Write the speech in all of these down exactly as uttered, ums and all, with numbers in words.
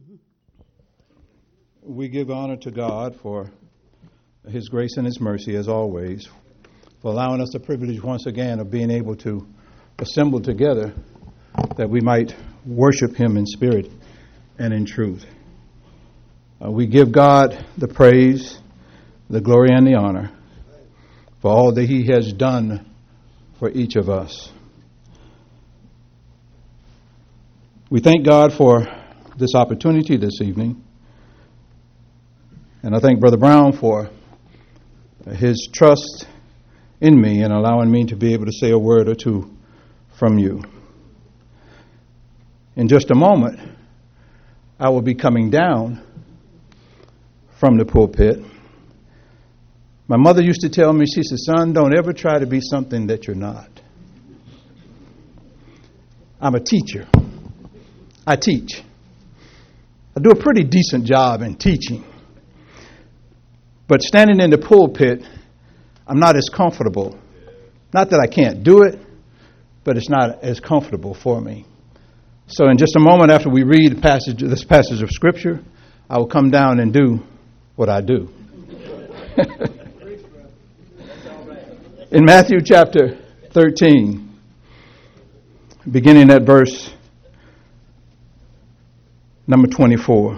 We give honor to God for His grace and His mercy, as always, for allowing us the privilege once again of being able to assemble together that we might worship Him in spirit and in truth. Uh, we give God the praise, the glory, and the honor for all that He has done for each of us. We thank God for this opportunity this evening. And I thank Brother Brown for his trust in me and allowing me to be able to say a word or two from you. In just a moment, I will be coming down from the pulpit. My mother used to tell me, she said, son, don't ever try to be something that you're not. I'm a teacher. I teach. I do a pretty decent job in teaching. But standing in the pulpit, I'm not as comfortable. Not that I can't do it, but it's not as comfortable for me. So in just a moment after we read the passage, this passage of Scripture, I will come down and do what I do. In Matthew chapter thirteen, beginning at verse number twenty-four.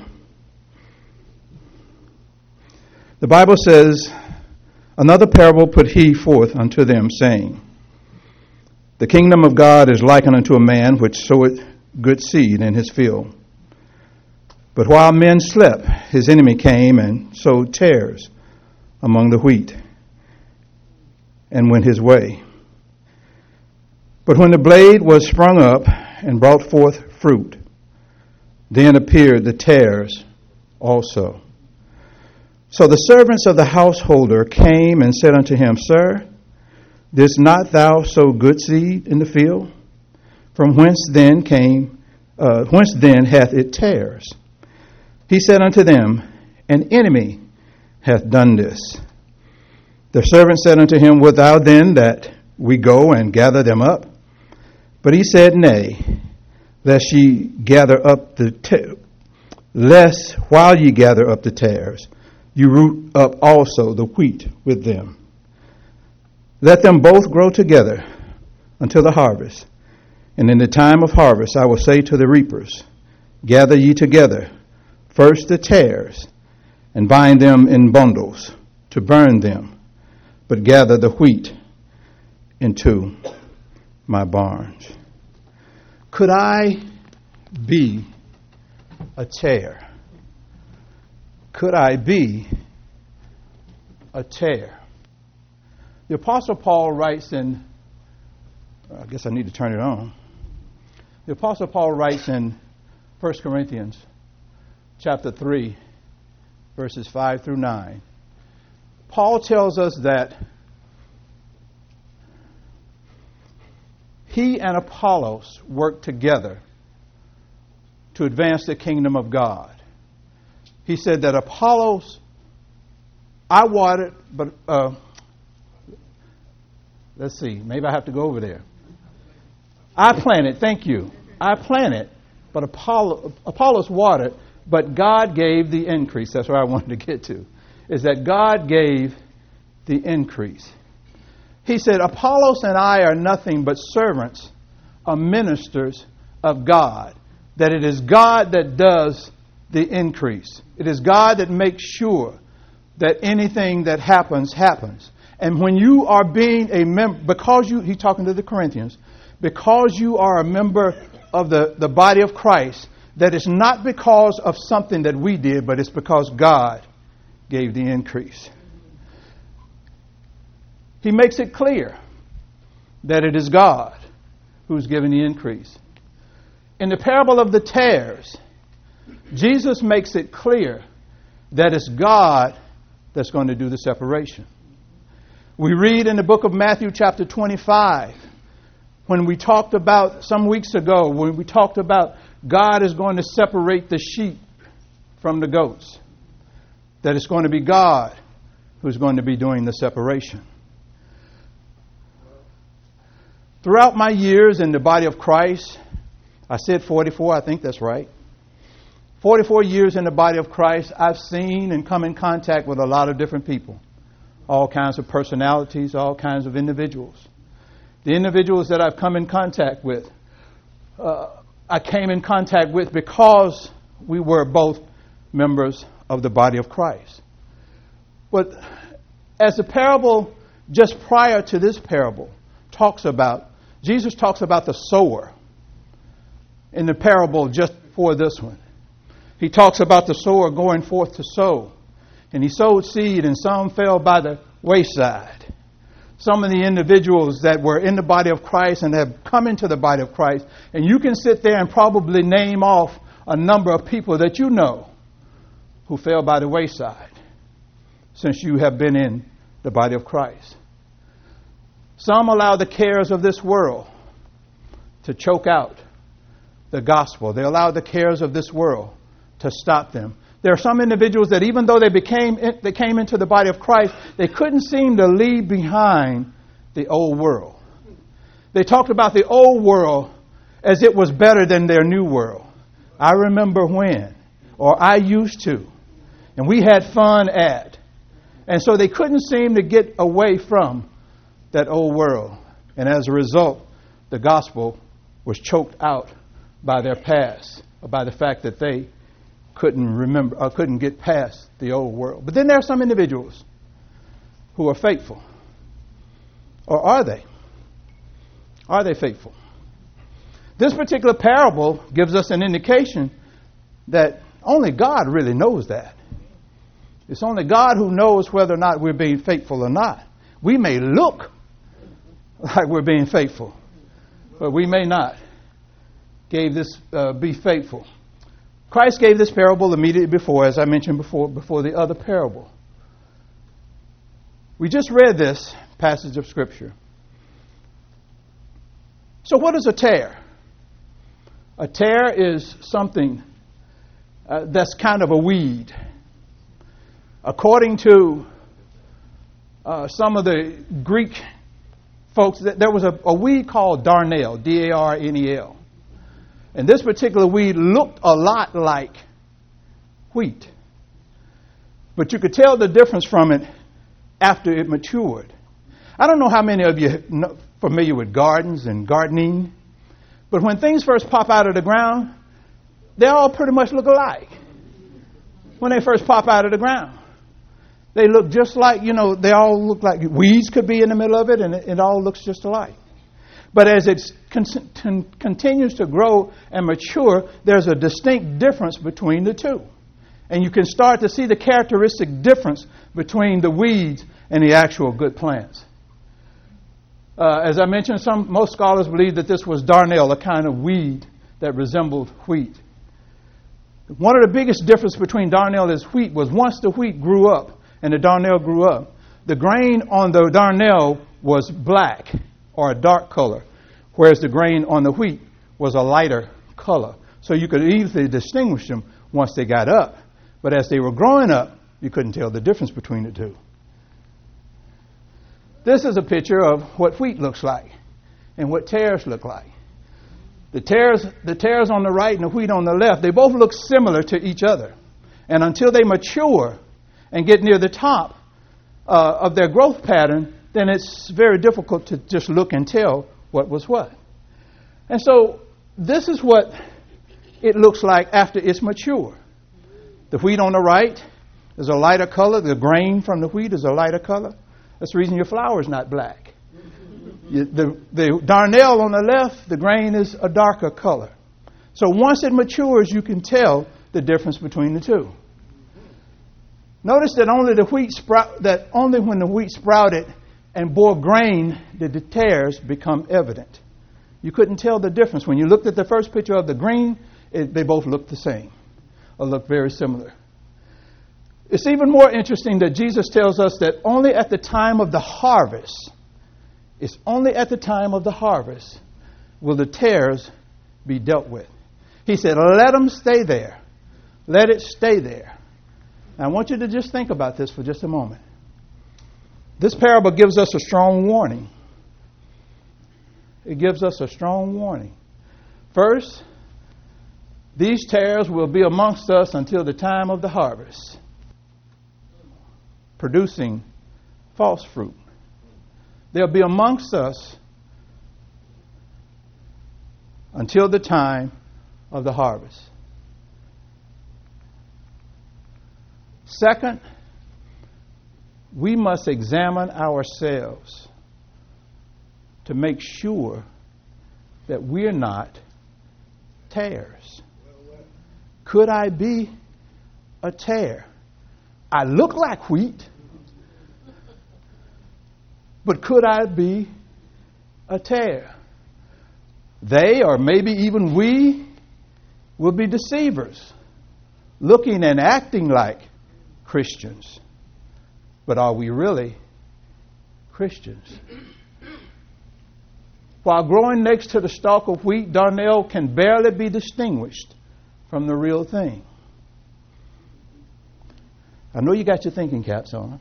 The Bible says, another parable put he forth unto them, saying, the kingdom of God is likened unto a man which soweth good seed in his field. But while men slept, his enemy came and sowed tares among the wheat, and went his way. But when the blade was sprung up and brought forth fruit, then appeared the tares also. So the servants of the householder came and said unto him, Sir, didst not thou sow good seed in the field? From whence then came, uh, whence then hath it tares? He said unto them, An enemy hath done this. The servant said unto him, Wilt thou then that we go and gather them up? But he said, Nay, lest ye gather up the ta- lest while ye gather up the tares, you root up also the wheat with them. Let them both grow together until the harvest. And in the time of harvest I will say to the reapers, Gather ye together first the tares, and bind them in bundles to burn them, but gather the wheat into my barns. Could I be a tare? Could I be a tare? The Apostle Paul writes in, I guess I need to turn it on. The Apostle Paul writes in First Corinthians chapter three, verses five through nine. Paul tells us that he and Apollos worked together to advance the kingdom of God. He said that Apollos, I watered, but uh, let's see, maybe I have to go over there. I planted, thank you. I planted, but Apollo, Apollos watered, but God gave the increase. That's where I wanted to get to, is that God gave the increase. He said, Apollos and I are nothing but servants or ministers of God, that it is God that does the increase. It is God that makes sure that anything that happens, happens. And when you are being a member, because you, he's talking to the Corinthians, because you are a member of the, the body of Christ, that it's not because of something that we did, but it's because God gave the increase. He makes it clear that it is God who's given the increase. In the parable of the tares, Jesus makes it clear that it's God that's going to do the separation. We read in the book of Matthew chapter twenty-five, when we talked about, some weeks ago, when we talked about God is going to separate the sheep from the goats, that it's going to be God who's going to be doing the separation. Throughout my years in the body of Christ, I said forty-four, I think that's right. forty-four years in the body of Christ, I've seen and come in contact with a lot of different people. All kinds of personalities, all kinds of individuals. The individuals that I've come in contact with, uh, I came in contact with because we were both members of the body of Christ. But as the parable just prior to this parable talks about, Jesus talks about the sower in the parable just before this one. He talks about the sower going forth to sow. And he sowed seed, and some fell by the wayside. Some of the individuals that were in the body of Christ and have come into the body of Christ, and you can sit there and probably name off a number of people that you know who fell by the wayside since you have been in the body of Christ. Some allow the cares of this world to choke out the gospel. They allow the cares of this world to stop them. There are some individuals that even though they became they came into the body of Christ, they couldn't seem to leave behind the old world. They talked about the old world as it was better than their new world. I remember when, or I used to, and we had fun at. And so they couldn't seem to get away from that old world. And as a result, the gospel was choked out by their past, or by the fact that they couldn't remember or couldn't get past the old world. But then there are some individuals who are faithful. Or are they? Are they faithful? This particular parable gives us an indication that only God really knows that. It's only God who knows whether or not we're being faithful or not. We may look like we're being faithful, but we may not. Gave this uh, be faithful. Christ gave this parable immediately before, as I mentioned before, before the other parable. We just read this passage of Scripture. So what is a tare? A tare is something uh, that's kind of a weed. According to uh, some of the Greek folks, there was a, a weed called darnel, D A R N E L. And this particular weed looked a lot like wheat. But you could tell the difference from it after it matured. I don't know how many of you are familiar with gardens and gardening, but when things first pop out of the ground, they all pretty much look alike. When they first pop out of the ground, they look just like, you know, they all look like weeds could be in the middle of it, and it, it all looks just alike. But as it con- continues to grow and mature, there's a distinct difference between the two. And you can start to see the characteristic difference between the weeds and the actual good plants. Uh, as I mentioned, some most scholars believe that this was darnel, a kind of weed that resembled wheat. One of the biggest differences between darnel and wheat was once the wheat grew up and the darnel grew up, the grain on the darnel was black or a dark color, whereas the grain on the wheat was a lighter color. So you could easily distinguish them once they got up. But as they were growing up, you couldn't tell the difference between the two. This is a picture of what wheat looks like and what tares look like. The tares, the tares on the right and the wheat on the left, they both look similar to each other. And until they mature and get near the top uh, of their growth pattern, then it's very difficult to just look and tell what was what. And so this is what it looks like after it's mature. The wheat on the right is a lighter color. The grain from the wheat is a lighter color. That's the reason your flour is not black. You, the, the darnel on the left, the grain is a darker color. So once it matures, you can tell the difference between the two. Notice that only the wheat sprout, that only when the wheat sprouted and bore grain did the tares become evident. You couldn't tell the difference. When you looked at the first picture of the green, it, they both looked the same or looked very similar. It's even more interesting that Jesus tells us that only at the time of the harvest, it's only at the time of the harvest will the tares be dealt with. He said, let them stay there. Let it stay there. Now, I want you to just think about this for just a moment. This parable gives us a strong warning. It gives us a strong warning. First, These tares will be amongst us until the time of the harvest, producing false fruit. They'll be amongst us until the time of the harvest. Second, we must examine ourselves to make sure that we're not tares. Could I be a tare? I look like wheat, but could I be a tare? They, or maybe even we, will be deceivers, looking and acting like Christians. But are we really Christians? While growing next to the stalk of wheat, darnel can barely be distinguished from the real thing. I know you got your thinking caps on.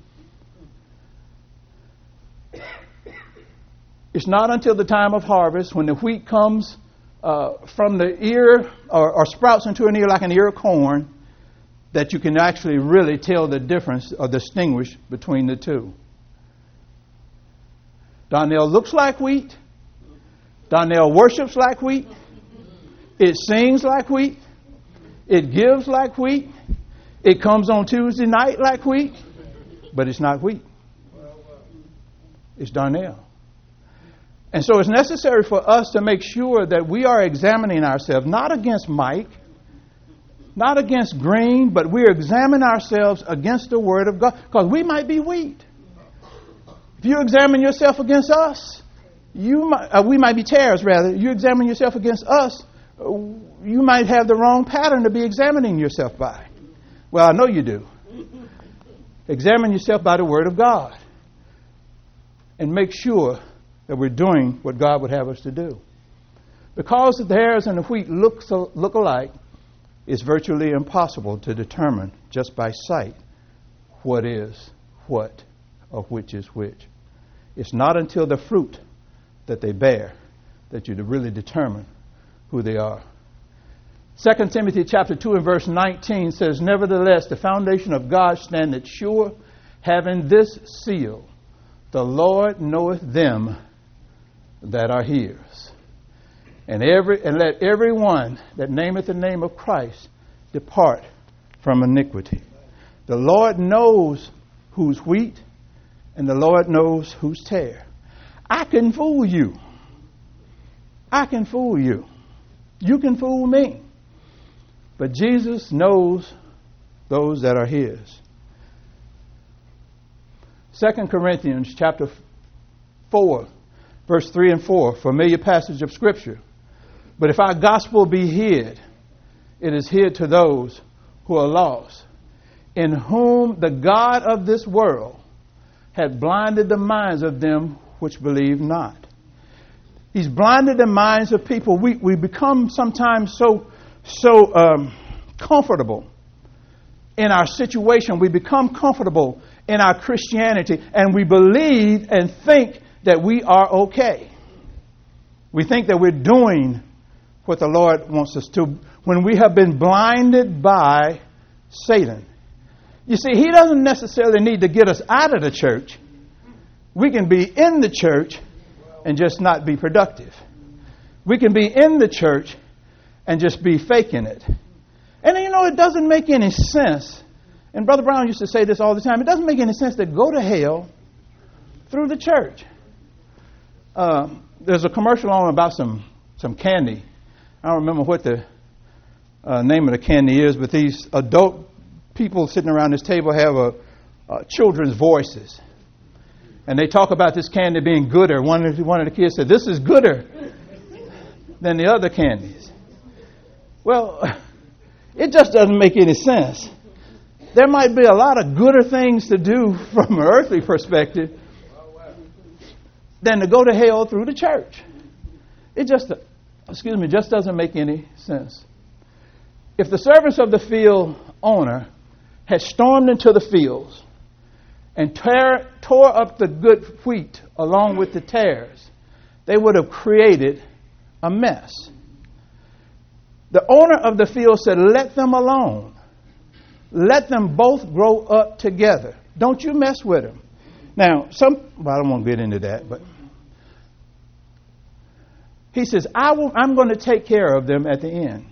It's not until the time of harvest, when the wheat comes uh, from the ear or, or sprouts into an ear like an ear of corn, that you can actually really tell the difference or distinguish between the two. Darnel looks like wheat. Darnel worships like wheat. It sings like wheat. It gives like wheat. It comes on Tuesday night like wheat. But it's not wheat. It's darnel. And so it's necessary for us to make sure that we are examining ourselves, not against Mike, not against Green, but we're examining ourselves against the Word of God, because we might be wheat. If you examine yourself against us, you might, uh, we might be tares, rather. You examine yourself against us, uh, you might have the wrong pattern to be examining yourself by. Well, I know you do. Examine yourself by the Word of God and make sure that we're doing what God would have us to do. Because the tares and the wheat look, so, look alike, it's virtually impossible to determine just by sight what is what or which is which. It's not until the fruit that they bear that you really determine who they are. Second Timothy chapter two and verse nineteen says, "Nevertheless, the foundation of God standeth sure, having this seal, the Lord knoweth them that are his. And every and let every one that nameth the name of Christ depart from iniquity." The Lord knows who's wheat, and the Lord knows who's tare. I can fool you. I can fool you. You can fool me. But Jesus knows those that are his. Second Corinthians chapter four, verse three and four, familiar passage of Scripture. "But if our gospel be hid, it is hid to those who are lost, in whom the God of this world hath blinded the minds of them which believe not." He's blinded the minds of people. We we become sometimes so so um, comfortable in our situation. We become comfortable in our Christianity, and we believe and think that we are okay. We think that we're doing what the Lord wants us to, when we have been blinded by Satan. You see, he doesn't necessarily need to get us out of the church. We can be in the church and just not be productive. We can be in the church and just be faking it. And you know, it doesn't make any sense. And Brother Brown used to say this all the time. It doesn't make any sense to go to hell through the church. Uh, there's a commercial on about some, some candy. I don't remember what the uh, name of the candy is, but these adult people sitting around this table have a, a children's voices. And they talk about this candy being gooder. One of, the, one of the kids said, "This is gooder than the other candies." Well, it just doesn't make any sense. There might be a lot of gooder things to do from an earthly perspective than to go to hell through the church. It just, excuse me, just doesn't make any sense. If the servants of the field owner had stormed into the fields and tear, tore up the good wheat along with the tares, they would have created a mess. The owner of the field said, let them alone. Let them both grow up together. Don't you mess with them. Now, some, well, I don't want to get into that, but he says, I will, I'm going to take care of them at the end.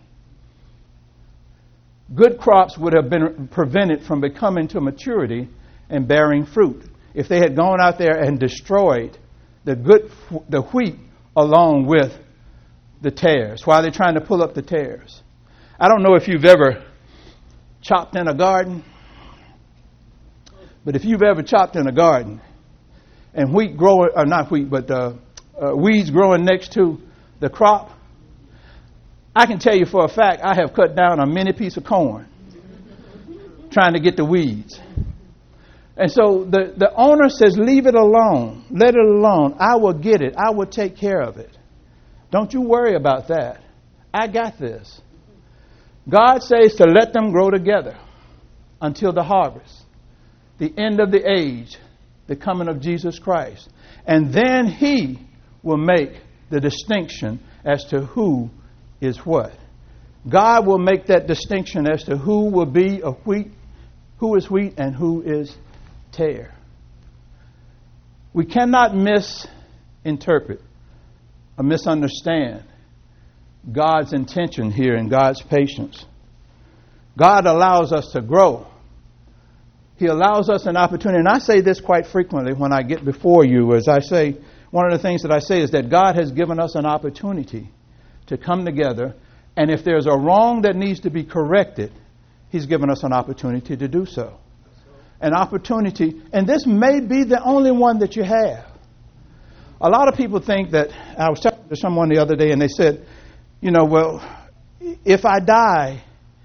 Good crops would have been prevented from becoming to maturity and bearing fruit if they had gone out there and destroyed the good, the wheat along with the tares. While they're trying to pull up the tares. I don't know if you've ever chopped in a garden, but if you've ever chopped in a garden and wheat growing, or not wheat, but uh, uh, weeds growing next to the crop, I can tell you for a fact I have cut down a mini piece of corn trying to get the weeds. And so the, the owner says, leave it alone. Let it alone. I will get it. I will take care of it. Don't you worry about that. I got this. God says to let them grow together until the harvest, the end of the age, the coming of Jesus Christ. And then he will make the distinction as to who is what. God will make that distinction as to who will be a wheat, who is wheat and who is tare. We cannot misinterpret or misunderstand God's intention here and God's patience. God allows us to grow. He allows us an opportunity. And I say this quite frequently when I get before you, as I say, one of the things that I say is that God has given us an opportunity to come together. And if there's a wrong that needs to be corrected, he's given us an opportunity to do so. An opportunity, and this may be the only one that you have. A lot of people think that, I was talking to someone the other day and they said, you know, well, if I die,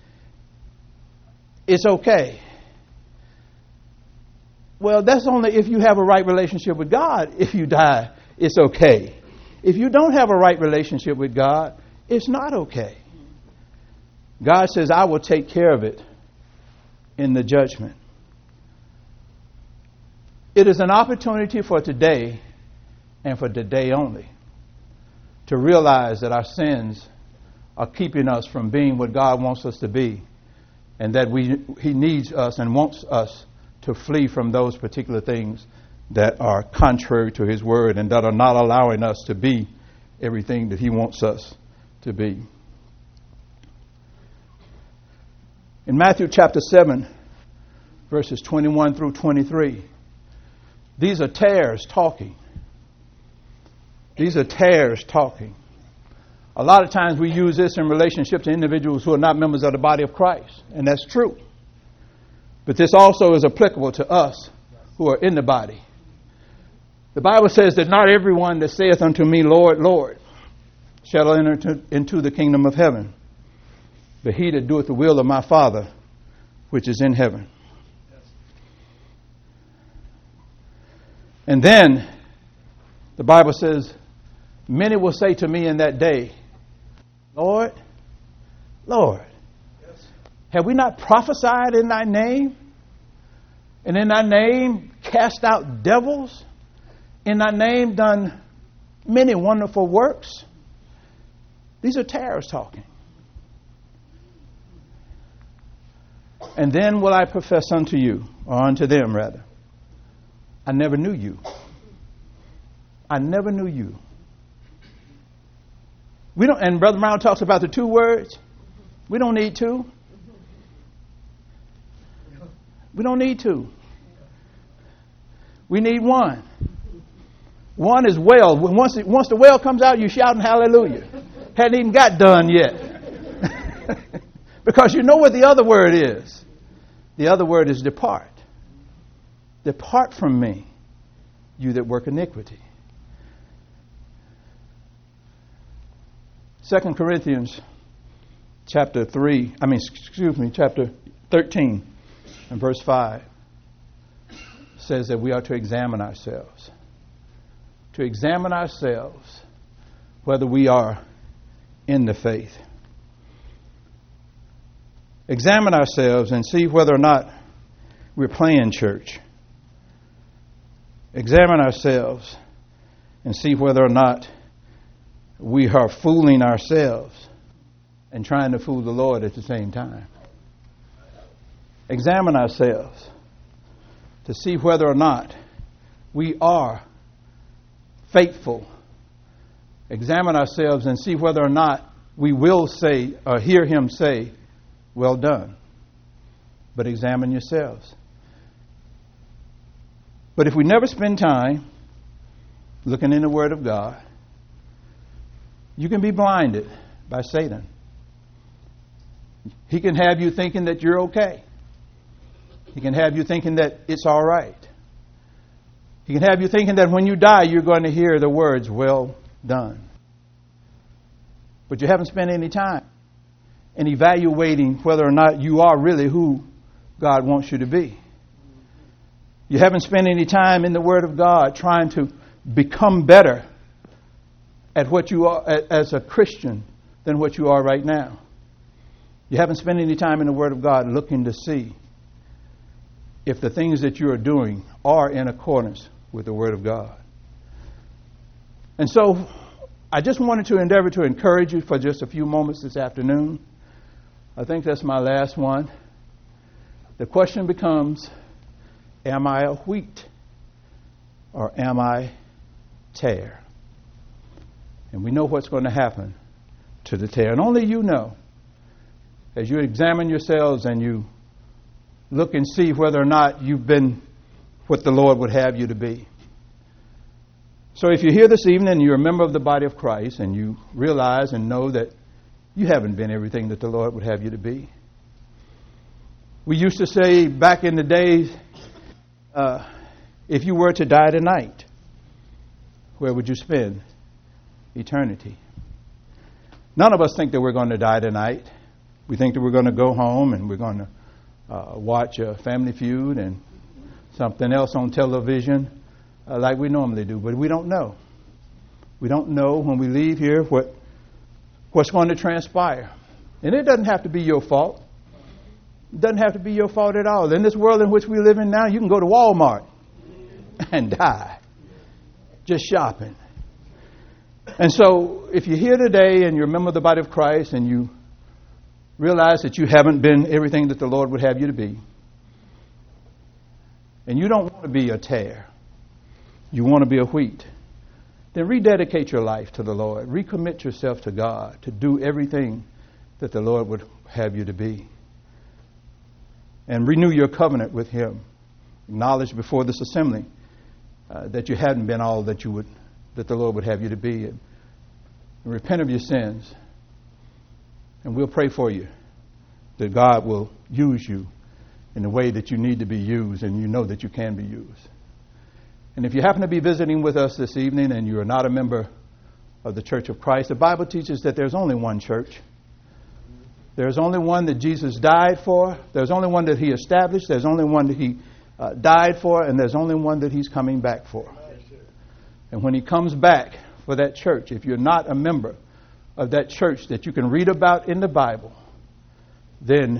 it's okay. Well, that's only if you have a right relationship with God. If you die, it's okay. If you don't have a right relationship with God, it's not okay. God says, I will take care of it in the judgment. It is an opportunity for today and for today only to realize that our sins are keeping us from being what God wants us to be, and that we he needs us and wants us to flee from those particular things that are contrary to his word and that are not allowing us to be everything that he wants us to be. In Matthew chapter seven, verses twenty-one through twenty-three, these are tares talking. These are tares talking. A lot of times we use this in relationship to individuals who are not members of the body of Christ, and that's true. But this also is applicable to us who are in the body. The Bible says that not everyone that saith unto me, Lord, Lord, shall enter into the kingdom of heaven, but he that doeth the will of my Father which is in heaven. And then the Bible says, many will say to me in that day, Lord, Lord, have we not prophesied in thy name? And in thy name cast out devils? In thy name done many wonderful works? These are tares talking. And then will I profess unto you, or unto them rather, I never knew you. I never knew you. We don't, and Brother Brown talks about the two words. We don't need two. We don't need two. We need one. One is well. Once, it, once the well comes out, you shouting hallelujah. Hadn't even got done yet. Because you know what the other word is. The other word is depart. Depart from me, you that work iniquity. Second Corinthians chapter three, I mean, excuse me, chapter thirteen and verse five says that we are to examine ourselves. To examine ourselves whether we are in the faith. Examine ourselves and see whether or not we're playing church. Examine ourselves and see whether or not we are fooling ourselves. and trying to fool the Lord at the same time. Examine ourselves to see whether or not we are faithful. Examine ourselves and see whether or not we will say or hear him say, well done. But examine yourselves. But if we never spend time looking in the Word of God, you can be blinded by Satan. He can have you thinking that you're okay. He can have you thinking that it's all right. He can have you thinking that when you die, you're going to hear the words, well done. But you haven't spent any time in evaluating whether or not you are really who God wants you to be. You haven't spent any time in the Word of God trying to become better at what you are as a Christian than what you are right now. You haven't spent any time in the Word of God looking to see if the things that you are doing are in accordance with the Word of God. And so I just wanted to endeavor to encourage you for just a few moments this afternoon. I think that's my last one. The question becomes, am I a wheat or am I tare? And we know what's going to happen to the tare. And only you know. As you examine yourselves and you look and see whether or not you've been what the Lord would have you to be. So if you're here this evening and you're a member of the body of Christ and you realize and know that you haven't been everything that the Lord would have you to be. We used to say back in the days, uh, if you were to die tonight, where would you spend eternity? None of us think that we're going to die tonight. We think that we're going to go home and we're going to uh, watch a Family Feud and something else on television uh, like we normally do. But we don't know. We don't know when we leave here what what's going to transpire. And it doesn't have to be your fault. It doesn't have to be your fault at all. In this world in which we live in now, you can go to Walmart and die just shopping. And so if you're here today and you're a member of the body of Christ and you realize that you haven't been everything that the Lord would have you to be, and you don't want to be a tare, you want to be a wheat, then rededicate your life to the Lord. Recommit yourself to God to do everything that the Lord would have you to be. And renew your covenant with Him. Acknowledge before this assembly uh, that you hadn't been all that you would, that the Lord would have you to be. And repent of your sins. And we'll pray for you that God will use you in the way that you need to be used and you know that you can be used. And if you happen to be visiting with us this evening and you are not a member of the Church of Christ, the Bible teaches that there's only one church. There's only one that Jesus died for. There's only one that He established. There's only one that He uh, died for. And there's only one that He's coming back for. And when He comes back for that church, if you're not a member of that church that you can read about in the Bible, then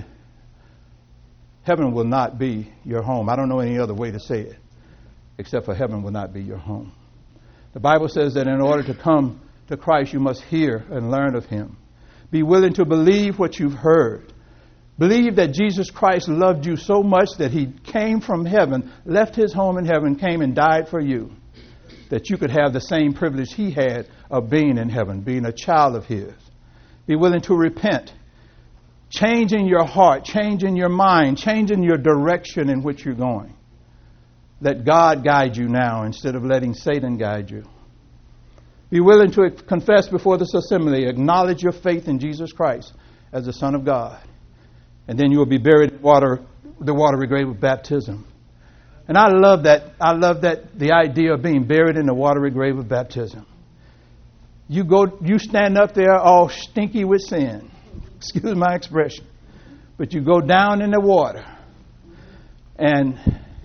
heaven will not be your home. I don't know any other way to say it, except for heaven will not be your home. The Bible says that in order to come to Christ, you must hear and learn of Him. Be willing to believe what you've heard. Believe that Jesus Christ loved you so much that He came from heaven, left His home in heaven, came and died for you, that you could have the same privilege He had of being in heaven, being a child of His. Be willing to repent. Change in your heart, change in your mind, change in your direction in which you're going. Let God guide you now instead of letting Satan guide you. Be willing to confess before this assembly, acknowledge your faith in Jesus Christ as the Son of God. And then you will be buried in water, the watery grave of baptism. And I love that. I love that the idea of being buried in the watery grave of baptism. You go, you stand up there all stinky with sin. Excuse my expression. But you go down in the water. And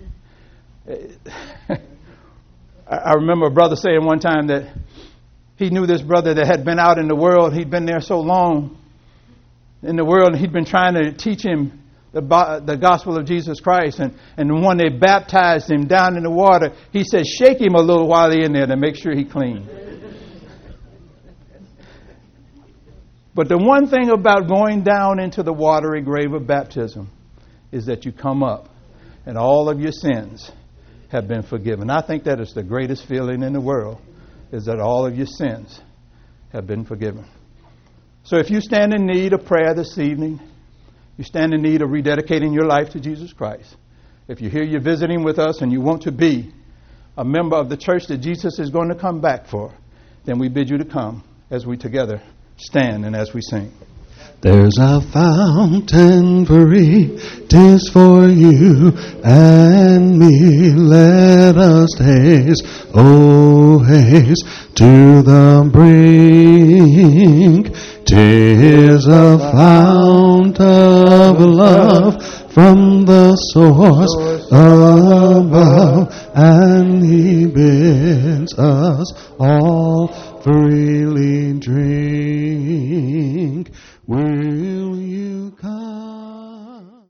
I remember a brother saying one time that he knew this brother that had been out in the world. He'd been there so long in the world, and he'd been trying to teach him the, the gospel of Jesus Christ. And, and when they baptized him down in the water, he said, shake him a little while he's in there to make sure he's clean. But the one thing about going down into the watery grave of baptism is that you come up and all of your sins have been forgiven. I think that is the greatest feeling in the world, is that all of your sins have been forgiven. So if you stand in need of prayer this evening, you stand in need of rededicating your life to Jesus Christ. If you're here, you're visiting with us, and you want to be a member of the church that Jesus is going to come back for, then we bid you to come as we together stand and as we sing. There's a fountain free, 'tis for you and me. Let us haste, oh haste to the brink. 'Tis a fount of love from the source above, and He bids us all freely drink. Will you